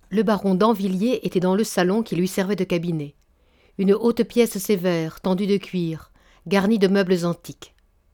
Le baron d'Anvilliers était dans le salon qui lui servait de cabinet. Une haute pièce sévère, tendue de cuir, garnie de meubles antiques.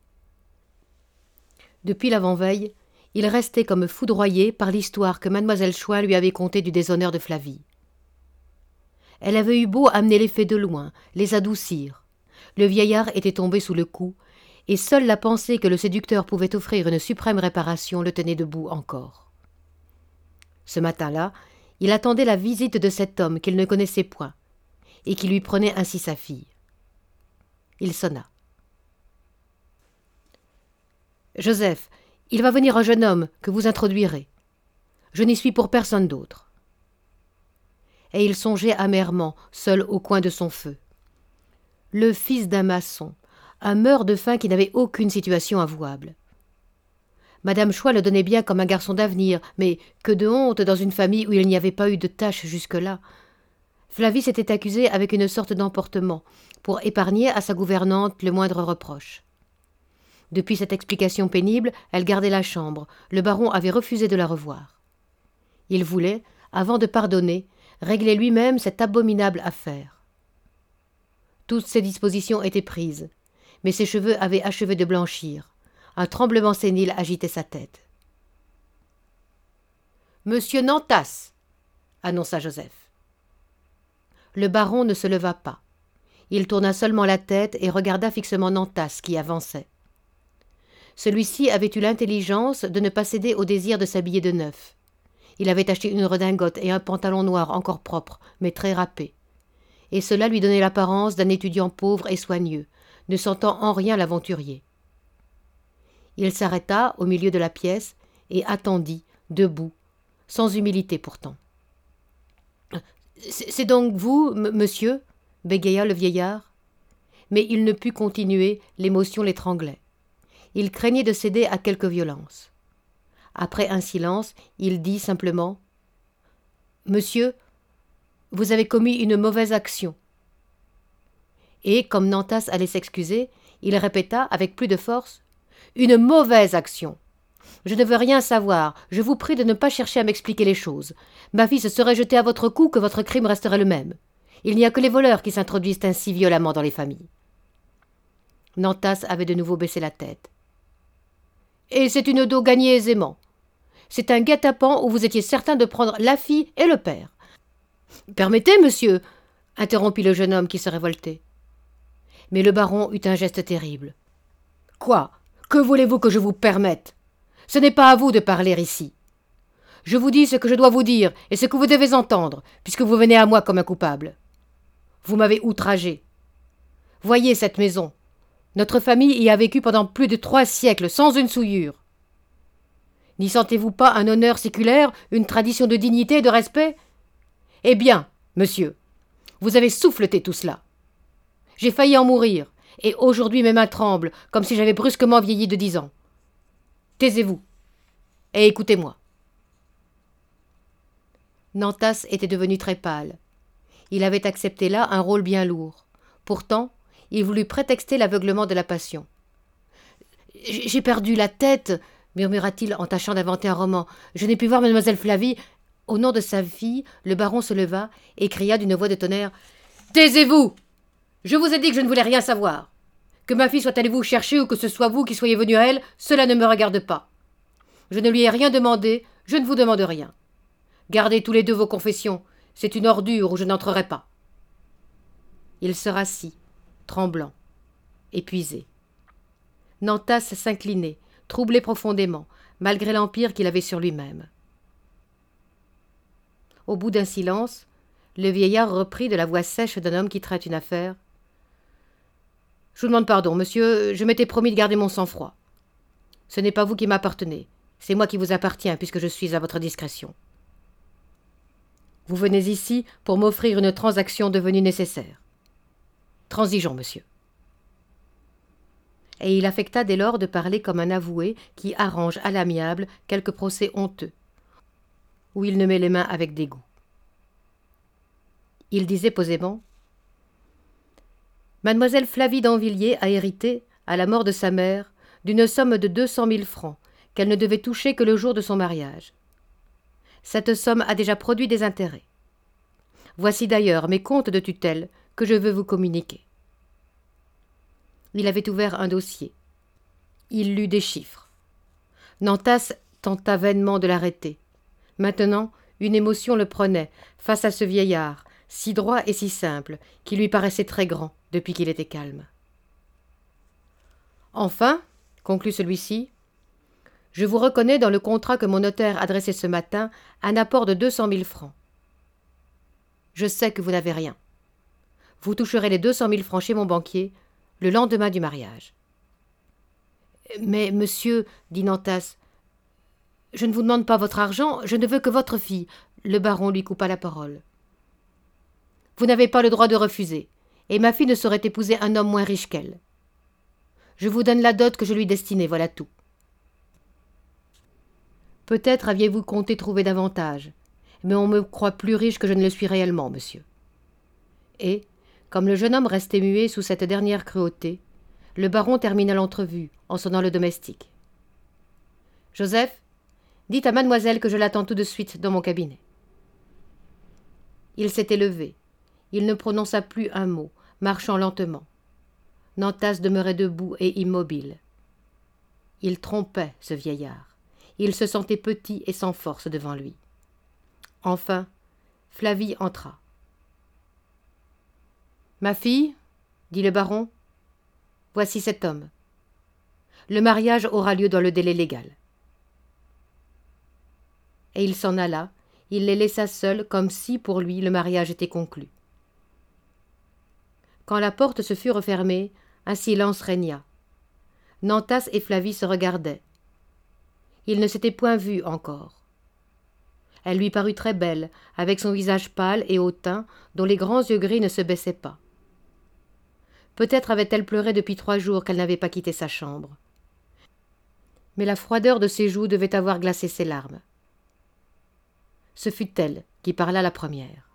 Depuis l'avant-veille, il restait comme foudroyé par l'histoire que mademoiselle Choix lui avait contée du déshonneur de Flavie. Elle avait eu beau amener les faits de loin, les adoucir. Le vieillard était tombé sous le coup, et seule la pensée que le séducteur pouvait offrir une suprême réparation le tenait debout encore. Ce matin-là, il attendait la visite de cet homme qu'il ne connaissait point, et qui lui prenait ainsi sa fille. Il sonna. « Joseph, il va venir un jeune homme que vous introduirez. Je n'y suis pour personne d'autre. » Et il songeait amèrement, seul au coin de son feu. Le fils d'un maçon, un meurt-de-faim qui n'avait aucune situation avouable. Madame Choix le donnait bien comme un garçon d'avenir, mais que de honte dans une famille où il n'y avait pas eu de tâche jusque-là. Flavie s'était accusée avec une sorte d'emportement, pour épargner à sa gouvernante le moindre reproche. Depuis cette explication pénible, elle gardait la chambre. Le baron avait refusé de la revoir. Il voulait, avant de pardonner, régler lui-même cette abominable affaire. Toutes ses dispositions étaient prises, mais ses cheveux avaient achevé de blanchir. Un tremblement sénile agitait sa tête. « Monsieur Nantas !» annonça Joseph. Le baron ne se leva pas. Il tourna seulement la tête et regarda fixement Nantas qui avançait. Celui-ci avait eu l'intelligence de ne pas céder au désir de s'habiller de neuf. Il avait acheté une redingote et un pantalon noir encore propre, mais très râpé. Et cela lui donnait l'apparence d'un étudiant pauvre et soigneux, ne sentant en rien l'aventurier. Il s'arrêta au milieu de la pièce et attendit, debout, sans humilité pourtant. « C'est donc vous, monsieur ?» bégaya le vieillard. Mais il ne put continuer, l'émotion l'étranglait. Il craignait de céder à quelque violence. Après un silence, il dit simplement « Monsieur, vous avez commis une mauvaise action. » Et, comme Nantas allait s'excuser, il répéta avec plus de force « Une mauvaise action. Je ne veux rien savoir, je vous prie de ne pas chercher à m'expliquer les choses. Ma fille se serait jetée à votre cou que votre crime resterait le même. Il n'y a que les voleurs qui s'introduisent ainsi violemment dans les familles. » Nantas avait de nouveau baissé la tête. « Et c'est une dot gagnée aisément. C'est un guet-apens où vous étiez certain de prendre la fille et le père. »« Permettez, monsieur !» interrompit le jeune homme qui se révoltait. Mais le baron eut un geste terrible. « Quoi ? Que voulez-vous que je vous permette ? Ce n'est pas à vous de parler ici. Je vous dis ce que je dois vous dire et ce que vous devez entendre, puisque vous venez à moi comme un coupable. Vous m'avez outragé. Voyez cette maison. Notre famille y a vécu pendant plus de 3 siècles, sans une souillure. N'y sentez-vous pas un honneur séculaire, une tradition de dignité et de respect ? Eh bien, monsieur, vous avez souffleté tout cela. J'ai failli en mourir, et aujourd'hui mes mains tremblent, comme si j'avais brusquement vieilli de 10 ans. Taisez-vous, et écoutez-moi. » Nantas était devenu très pâle. Il avait accepté là un rôle bien lourd. Pourtant, il voulut prétexter l'aveuglement de la passion. « J'ai perdu la tête, » murmura-t-il en tâchant d'inventer un roman. « Je n'ai pu voir mademoiselle Flavie. » Au nom de sa fille, le baron se leva et cria d'une voix de tonnerre. « Taisez-vous ! Je vous ai dit que je ne voulais rien savoir. Que ma fille soit allée vous chercher ou que ce soit vous qui soyez venu à elle, cela ne me regarde pas. Je ne lui ai rien demandé, je ne vous demande rien. Gardez tous les deux vos confessions, c'est une ordure où je n'entrerai pas. » Il se rassit, tremblant, épuisé. Nantas s'inclinait, troublé profondément, malgré l'empire qu'il avait sur lui-même. Au bout d'un silence, le vieillard reprit de la voix sèche d'un homme qui traite une affaire. « Je vous demande pardon, monsieur, je m'étais promis de garder mon sang-froid. Ce n'est pas vous qui m'appartenez, c'est moi qui vous appartiens puisque je suis à votre discrétion. Vous venez ici pour m'offrir une transaction devenue nécessaire. Transigeons, monsieur. » Et il affecta dès lors de parler comme un avoué qui arrange à l'amiable quelque procès honteux, où il ne met les mains avec dégoût. Il disait posément « Mademoiselle Flavie d'Anvilliers a hérité, à la mort de sa mère, d'une somme de 200 000 francs qu'elle ne devait toucher que le jour de son mariage. Cette somme a déjà produit des intérêts. Voici d'ailleurs mes comptes de tutelle que je veux vous communiquer. » Il avait ouvert un dossier. Il lut des chiffres. Nantas tenta vainement de l'arrêter. Maintenant, une émotion le prenait face à ce vieillard, si droit et si simple, qui lui paraissait très grand depuis qu'il était calme. « Enfin, conclut celui-ci, je vous reconnais dans le contrat que mon notaire adressait ce matin un apport de 200 000 francs. Je sais que vous n'avez rien. Vous toucherez les 200 000 francs chez mon banquier le lendemain du mariage. »« Mais, monsieur, dit Nantas, je ne vous demande pas votre argent, je ne veux que votre fille. » Le baron lui coupa la parole. « Vous n'avez pas le droit de refuser, et ma fille ne saurait épouser un homme moins riche qu'elle. Je vous donne la dot que je lui destinais, voilà tout. » « Peut-être aviez-vous compté trouver davantage, mais on me croit plus riche que je ne le suis réellement, monsieur. » Et, comme le jeune homme restait muet sous cette dernière cruauté, le baron termina l'entrevue en sonnant le domestique. « Joseph, dites à mademoiselle que je l'attends tout de suite dans mon cabinet. » Il s'était levé. Il ne prononça plus un mot, marchant lentement. Nantas demeurait debout et immobile. Il trompait, ce vieillard. Il se sentait petit et sans force devant lui. Enfin, Flavie entra. « Ma fille, dit le baron, voici cet homme. Le mariage aura lieu dans le délai légal. » Et il s'en alla, il les laissa seuls comme si, pour lui, le mariage était conclu. Quand la porte se fut refermée, un silence régna. Nantas et Flavie se regardaient. Ils ne s'étaient point vus encore. Elle lui parut très belle, avec son visage pâle et hautain, dont les grands yeux gris ne se baissaient pas. Peut-être avait-elle pleuré depuis 3 jours qu'elle n'avait pas quitté sa chambre. Mais la froideur de ses joues devait avoir glacé ses larmes. Ce fut elle qui parla la première.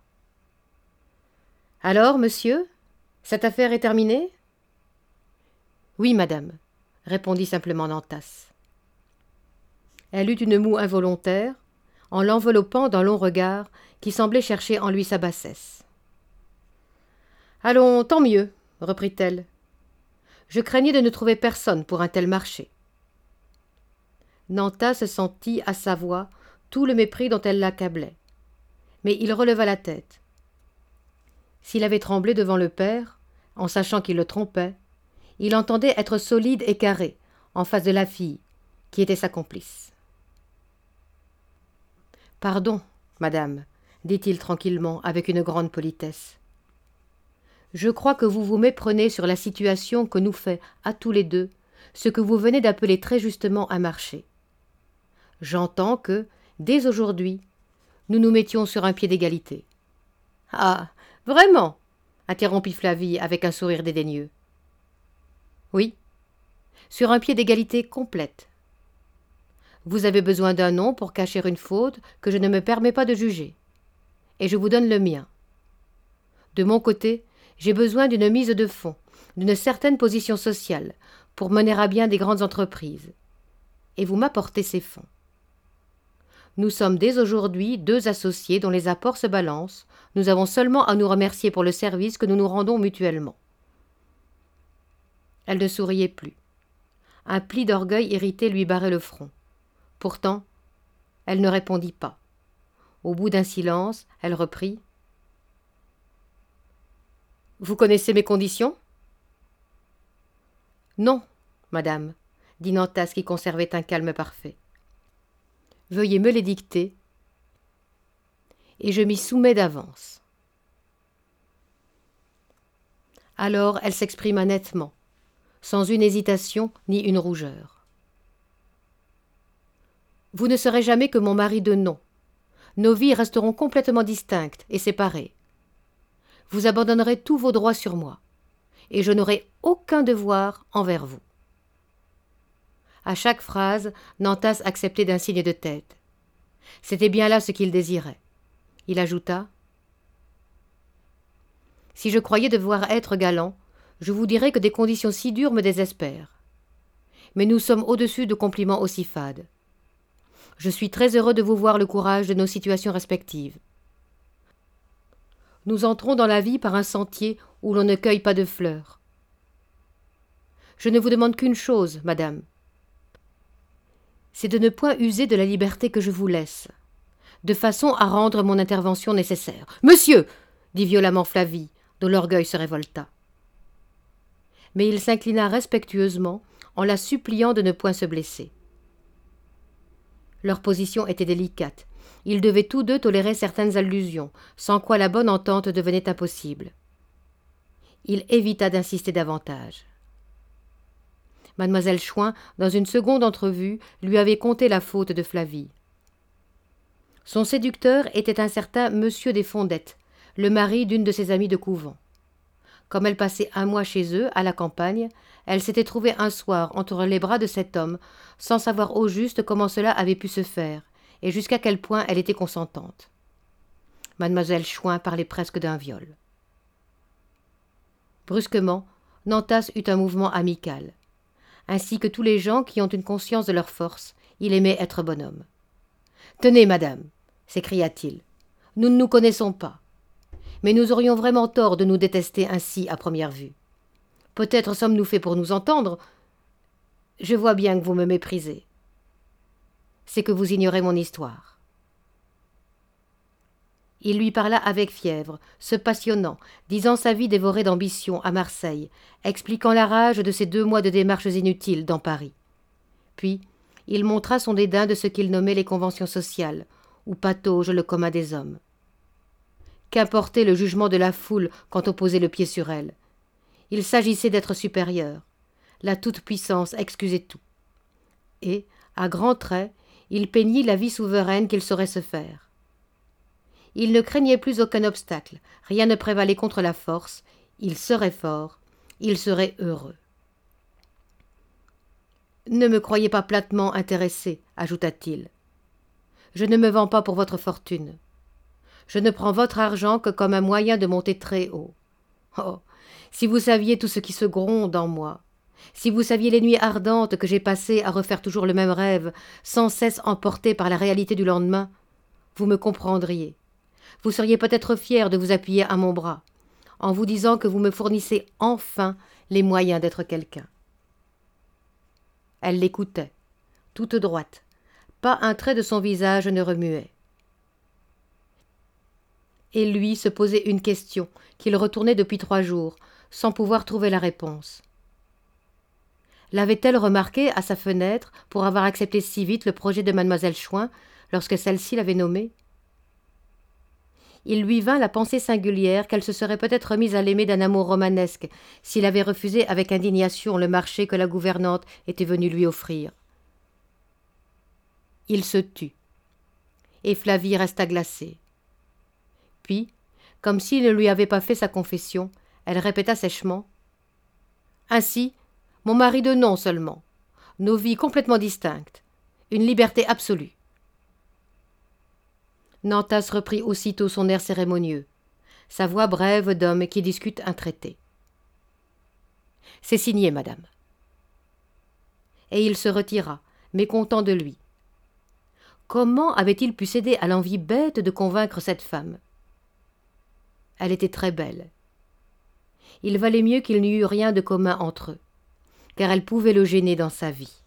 « Alors, monsieur, cette affaire est terminée ?»« Oui, madame, » répondit simplement Nantas. Elle eut une moue involontaire, en l'enveloppant d'un long regard qui semblait chercher en lui sa bassesse. « Allons, tant mieux, » reprit-elle. « Je craignais de ne trouver personne pour un tel marché. » Nantas sentit à sa voix tout le mépris dont elle l'accablait. Mais il releva la tête. S'il avait tremblé devant le père, en sachant qu'il le trompait, il entendait être solide et carré en face de la fille, qui était sa complice. « Pardon, madame, dit-il tranquillement, avec une grande politesse. Je crois que vous vous méprenez sur la situation que nous fait, à tous les deux, ce que vous venez d'appeler très justement un marché. J'entends que, dès aujourd'hui, nous nous mettions sur un pied d'égalité. »« Ah, vraiment ?» interrompit Flavie avec un sourire dédaigneux. « Oui, sur un pied d'égalité complète. Vous avez besoin d'un nom pour cacher une faute que je ne me permets pas de juger. Et je vous donne le mien. De mon côté, j'ai besoin d'une mise de fonds, d'une certaine position sociale, pour mener à bien des grandes entreprises. Et vous m'apportez ces fonds. Nous sommes dès aujourd'hui 2 associés dont les apports se balancent. Nous avons seulement à nous remercier pour le service que nous nous rendons mutuellement. » Elle ne souriait plus. Un pli d'orgueil irrité lui barrait le front. Pourtant, elle ne répondit pas. Au bout d'un silence, elle reprit. « Vous connaissez mes conditions ?»« Non, madame, » dit Nantas qui conservait un calme parfait. « Veuillez me les dicter, et je m'y soumets d'avance. » Alors elle s'exprima nettement, sans une hésitation ni une rougeur. « Vous ne serez jamais que mon mari de nom. Nos vies resteront complètement distinctes et séparées. Vous abandonnerez tous vos droits sur moi, et je n'aurai aucun devoir envers vous. » À chaque phrase, Nantas acceptait d'un signe de tête. C'était bien là ce qu'il désirait. Il ajouta : « Si je croyais devoir être galant, je vous dirais que des conditions si dures me désespèrent. Mais nous sommes au-dessus de compliments aussi fades. Je suis très heureux de vous voir le courage de nos situations respectives. Nous entrons dans la vie par un sentier où l'on ne cueille pas de fleurs. Je ne vous demande qu'une chose, madame. C'est de ne point user de la liberté que je vous laisse, de façon à rendre mon intervention nécessaire. « Monsieur !» dit violemment Flavie, dont l'orgueil se révolta. Mais il s'inclina respectueusement en la suppliant de ne point se blesser. Leur position était délicate. Ils devaient tous deux tolérer certaines allusions, sans quoi la bonne entente devenait impossible. Il évita d'insister davantage. Mademoiselle Chouin, dans une seconde entrevue, lui avait conté la faute de Flavie. Son séducteur était un certain Monsieur des Fondettes, le mari d'une de ses amies de couvent. Comme elle passait un mois chez eux, à la campagne, elle s'était trouvée un soir entre les bras de cet homme, sans savoir au juste comment cela avait pu se faire, et jusqu'à quel point elle était consentante. Mademoiselle Chouin parlait presque d'un viol. Brusquement, Nantas eut un mouvement amical. Ainsi que tous les gens qui ont une conscience de leur force, il aimait être bonhomme. « Tenez, madame !» s'écria-t-il. « Nous ne nous connaissons pas. Mais nous aurions vraiment tort de nous détester ainsi à première vue. Peut-être sommes-nous faits pour nous entendre. Je vois bien que vous me méprisez. C'est que vous ignorez mon histoire. » Il lui parla avec fièvre, se passionnant, disant sa vie dévorée d'ambition à Marseille, expliquant la rage de ses 2 mois de démarches inutiles dans Paris. Puis, il montra son dédain de ce qu'il nommait les conventions sociales, où patauge le commun des hommes. Qu'importait le jugement de la foule quand on posait le pied sur elle. Il s'agissait d'être supérieur. La toute-puissance excusait tout. Et, à grands traits, il peignit la vie souveraine qu'il saurait se faire. Il ne craignait plus aucun obstacle, rien ne prévalait contre la force, il serait fort, il serait heureux. « Ne me croyez pas platement intéressé, ajouta-t-il. Je ne me vends pas pour votre fortune. Je ne prends votre argent que comme un moyen de monter très haut. Oh, si vous saviez tout ce qui se gronde en moi, si vous saviez les nuits ardentes que j'ai passées à refaire toujours le même rêve, sans cesse emporté par la réalité du lendemain, vous me comprendriez. Vous seriez peut-être fier de vous appuyer à mon bras, en vous disant que vous me fournissez enfin les moyens d'être quelqu'un. » Elle l'écoutait, toute droite. Pas un trait de son visage ne remuait. Et lui se posait une question qu'il retournait depuis 3 jours, sans pouvoir trouver la réponse. L'avait-elle remarqué à sa fenêtre pour avoir accepté si vite le projet de mademoiselle Chouin lorsque celle-ci l'avait nommée? Il lui vint la pensée singulière qu'elle se serait peut-être mise à l'aimer d'un amour romanesque s'il avait refusé avec indignation le marché que la gouvernante était venue lui offrir. Il se tut, et Flavie resta glacée. Puis, comme s'il ne lui avait pas fait sa confession, elle répéta sèchement « Ainsi, mon mari de nom seulement, nos vies complètement distinctes, une liberté absolue. » Nantas reprit aussitôt son air cérémonieux, sa voix brève d'homme qui discute un traité. « C'est signé, madame. » Et il se retira, mécontent de lui. Comment avait-il pu céder à l'envie bête de convaincre cette femme? Elle était très belle. Il valait mieux qu'il n'y eût rien de commun entre eux, car elle pouvait le gêner dans sa vie.